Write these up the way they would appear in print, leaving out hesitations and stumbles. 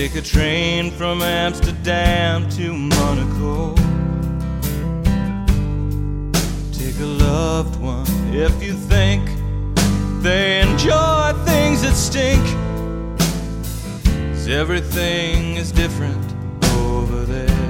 Take a train from Amsterdam to Monaco. Take a loved one if you think they enjoy things that stink, 'cause everything is different over there.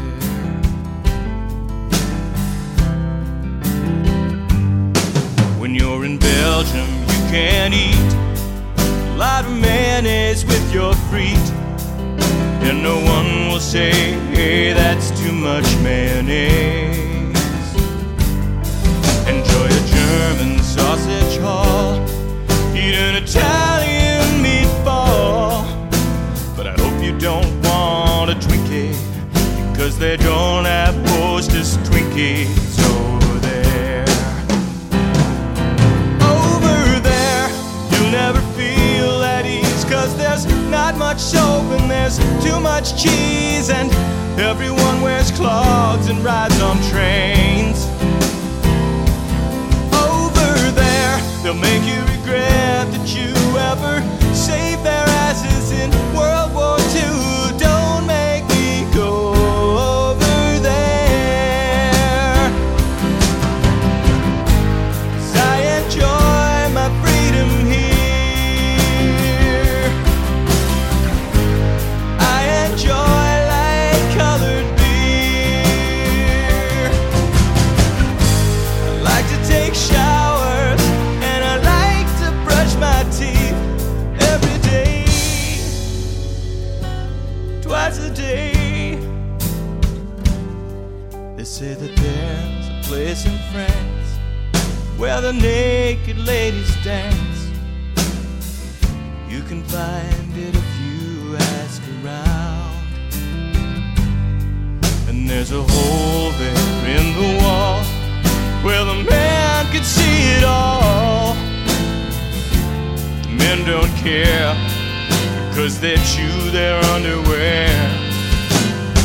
When you're in Belgium, you can't eat a lot of mayonnaise with your feet, and no one will say, hey, that's too much mayonnaise. Enjoy a German sausage haul, eat an Italian meatball, but I hope you don't want a Twinkie, because they don't have Hostess Twinkies over there. Over there, you'll never feel at ease, 'cause there's not much soap and there's too much cheese, and everyone wears clogs and rides on trains. Over there, they'll make you regret that you ever saved their asses in World War II. Don't make me go over there, 'cause I enjoy my freedom here. I enjoy light-colored beer. I like to take showers, and I like to brush my teeth every day, twice a day. They say that there's a place in France where the naked ladies dance. You can find it if you ask around. And there's a hole there in the wall where the man could see it all. The men don't care, because they chew their underwear.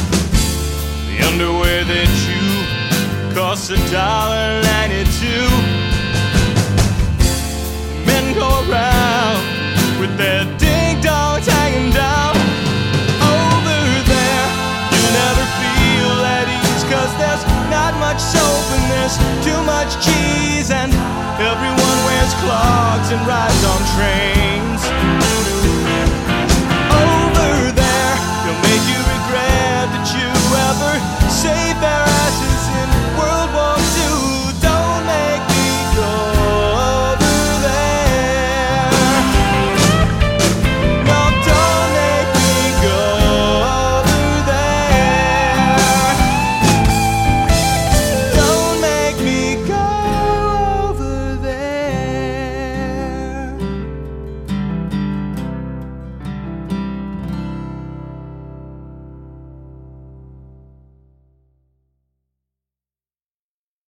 The underwear they chew costs $1.92.